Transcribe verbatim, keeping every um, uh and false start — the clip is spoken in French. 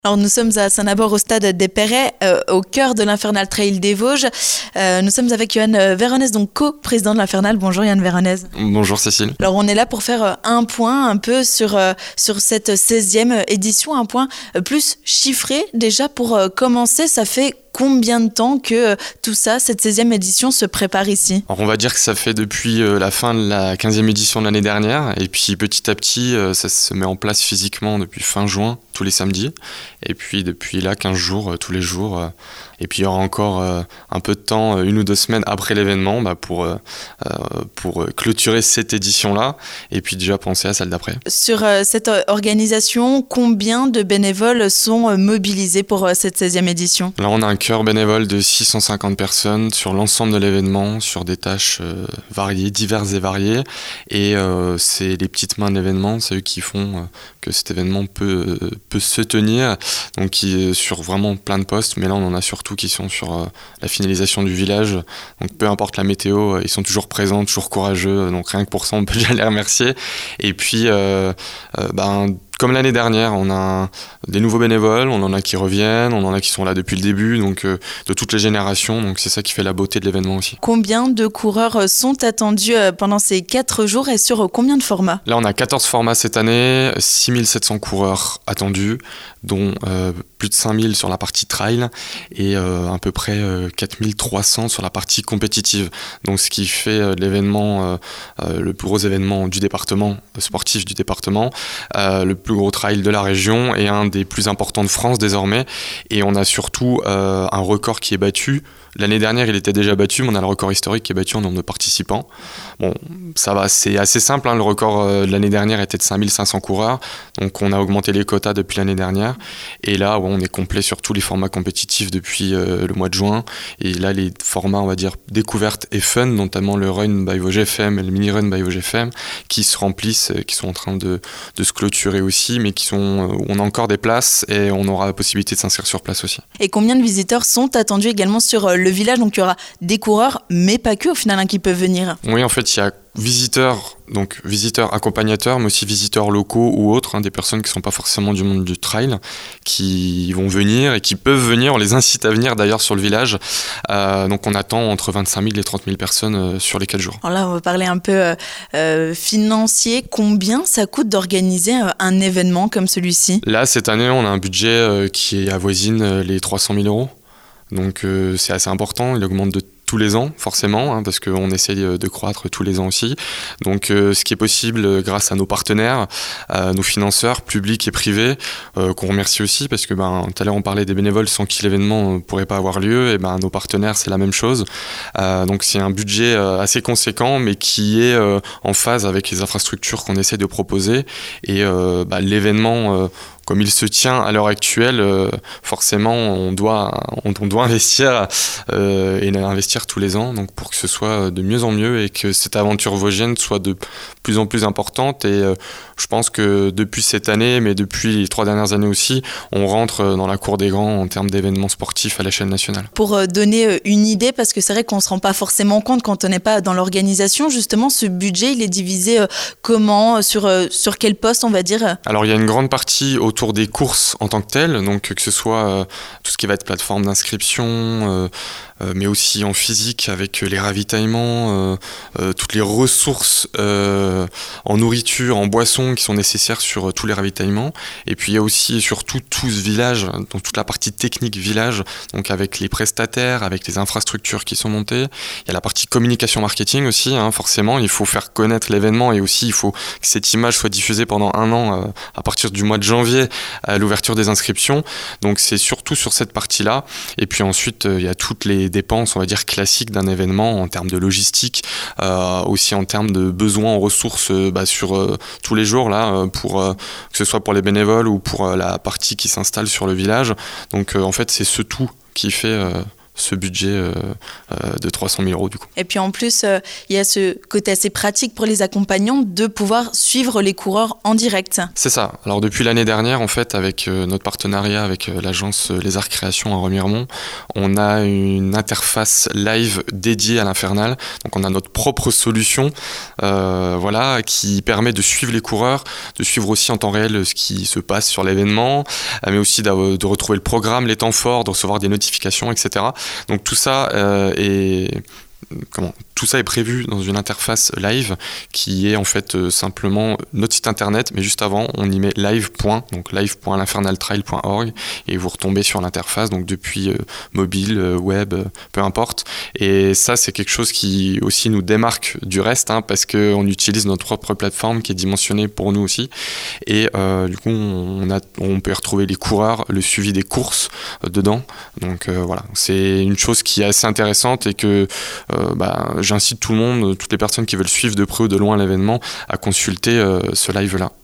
Alors nous sommes à Saint-Nabord au stade des Perrets, euh, au cœur de l'Infernal Trail des Vosges. Euh, nous sommes avec Johan Véronèse, donc co-président de l'Infernal. Bonjour Johan Véronèse. Bonjour Cécile. Alors on est là pour faire un point un peu sur, euh, sur cette seizième édition, un point plus chiffré. Déjà pour euh, commencer, ça fait combien de temps que euh, tout ça, cette seizième édition se prépare ici ? Alors on va dire que ça fait depuis euh, la fin de la quinzième édition de l'année dernière, et puis petit à petit euh, ça se met en place physiquement depuis fin juin, tous les samedis, et puis depuis là quinze jours, euh, tous les jours, euh, et puis il y aura encore euh, un peu de temps, euh, une ou deux semaines après l'événement, bah, pour, euh, euh, pour clôturer cette édition-là, et puis déjà penser à celle d'après. Sur euh, cette organisation, combien de bénévoles sont euh, mobilisés pour euh, cette seizième édition ? Là on a un cœur bénévole de six cent cinquante personnes sur l'ensemble de l'événement, sur des tâches euh, variées, diverses et variées, et euh, c'est les petites mains de l'événement, c'est eux qui font euh, que cet événement peut, euh, peut se tenir, donc qui, sur vraiment plein de postes, mais là on en a surtout qui sont sur euh, la finalisation du village, donc peu importe la météo, euh, ils sont toujours présents, toujours courageux, donc rien que pour ça on peut déjà les remercier. Et puis euh, euh, ben, comme l'année dernière, on a des nouveaux bénévoles, on en a qui reviennent, on en a qui sont là depuis le début, donc euh, de toutes les générations, donc c'est ça qui fait la beauté de l'événement aussi. Combien de coureurs sont attendus pendant ces quatre jours et sur combien de formats ? Là on a quatorze formats cette année, six mille sept cents coureurs attendus, dont euh, plus de cinq mille sur la partie trail et euh, à peu près euh, quatre mille trois cents sur la partie compétitive. Donc ce qui fait euh, l'événement, euh, euh, le plus gros événement du département, euh, sportif du département, euh, le plus gros trail de la région et un des plus importants de France désormais. Et on a surtout euh, un record qui est battu. L'année dernière, il était déjà battu, mais on a le record historique qui est battu en nombre de participants. Bon, ça va, c'est assez simple, hein. Le record euh, de l'année dernière était de cinq mille cinq cents coureurs, donc on a augmenté les quotas depuis l'année dernière. Et là, ouais, on est complet sur tous les formats compétitifs depuis euh, le mois de juin. Et là, les formats, on va dire, découverte et fun, notamment le Run by Vosges F M et le Mini Run by Vosges F M, qui se remplissent, qui sont en train de, de se clôturer aussi, mais qui sont, où on a encore des places et on aura la possibilité de s'inscrire sur place aussi. Et combien de visiteurs sont attendus également sur euh, le village ? Donc il y aura des coureurs, mais pas que au final, hein, qui peuvent venir. Oui, en fait, il y a visiteurs, donc visiteurs accompagnateurs, mais aussi visiteurs locaux ou autres, hein, des personnes qui ne sont pas forcément du monde du trail, qui vont venir et qui peuvent venir. On les incite à venir d'ailleurs sur le village. Euh, donc on attend entre vingt-cinq mille et trente mille personnes euh, sur les quatre jours. Alors là, on va parler un peu euh, euh, financier. Combien ça coûte d'organiser euh, un événement comme celui-ci ? Là, cette année, on a un budget euh, qui avoisine euh, les trois cent mille euros. Donc euh, c'est assez important, il augmente de tous les ans forcément, hein, parce qu'on essaie de croître tous les ans aussi. Donc euh, ce qui est possible euh, grâce à nos partenaires, à nos financeurs publics et privés, euh, qu'on remercie aussi, parce que ben, tout à l'heure on parlait des bénévoles sans qui l'événement ne pourrait pas avoir lieu, et ben, nos partenaires c'est la même chose. Euh, donc c'est un budget euh, assez conséquent, mais qui est euh, en phase avec les infrastructures qu'on essaie de proposer, et euh, bah, l'événement euh, comme il se tient à l'heure actuelle, euh, forcément, on doit, on, on doit investir euh, et investir tous les ans, donc pour que ce soit de mieux en mieux et que cette aventure vosgienne soit de plus en plus importante. Et euh, je pense que depuis cette année, mais depuis les trois dernières années aussi, on rentre dans la cour des grands en termes d'événements sportifs à l'échelle nationale. Pour euh, donner une idée, parce que c'est vrai qu'on ne se rend pas forcément compte quand on n'est pas dans l'organisation, justement, ce budget, il est divisé euh, comment, sur, euh, sur quel poste, on va dire ? Alors, il y a une grande partie autour des courses en tant que telles, donc que ce soit euh, tout ce qui va être plateforme d'inscription, euh, euh, mais aussi en physique avec les ravitaillements, euh, euh, toutes les ressources euh, en nourriture, en boisson qui sont nécessaires sur euh, tous les ravitaillements. Et puis il y a aussi et surtout tout ce village, donc toute la partie technique village, donc avec les prestataires, avec les infrastructures qui sont montées. Il y a la partie communication marketing aussi, hein, forcément, il faut faire connaître l'événement et aussi il faut que cette image soit diffusée pendant un an euh, à partir du mois de janvier à l'ouverture des inscriptions. Donc c'est surtout sur cette partie-là. Et puis ensuite, euh, il y a toutes les dépenses, on va dire, classiques d'un événement en termes de logistique, euh, aussi en termes de besoins en ressources euh, bah, sur euh, tous les jours, là, euh, pour, euh, que ce soit pour les bénévoles ou pour euh, la partie qui s'installe sur le village. Donc euh, en fait, c'est ce tout qui fait... Euh, ce budget euh, euh, de trois cent mille euros du coup. Et puis en plus, euh, il y a ce côté assez pratique pour les accompagnants de pouvoir suivre les coureurs en direct. C'est ça. Alors depuis l'année dernière, en fait, avec euh, notre partenariat avec euh, l'agence Les Arts Création à Remiremont, on a une interface live dédiée à l'Infernal. Donc on a notre propre solution euh, voilà, qui permet de suivre les coureurs, de suivre aussi en temps réel ce qui se passe sur l'événement, mais aussi de, de retrouver le programme, les temps forts, de recevoir des notifications, et cetera. Donc tout ça euh, est... Comment tout ça est prévu dans une interface live qui est en fait euh, simplement notre site internet, mais juste avant on y met live. Donc live point l'infernaltrail point org et vous retombez sur l'interface, donc depuis euh, mobile, euh, web, euh, peu importe. Et ça c'est quelque chose qui aussi nous démarque du reste, hein, parce qu'on utilise notre propre plateforme qui est dimensionnée pour nous aussi. Et euh, du coup on, a, on peut y retrouver les coureurs, le suivi des courses euh, dedans. Donc euh, voilà, c'est une chose qui est assez intéressante et que euh, bah, j'incite tout le monde, toutes les personnes qui veulent suivre de près ou de loin l'événement, à consulter euh, ce live-là.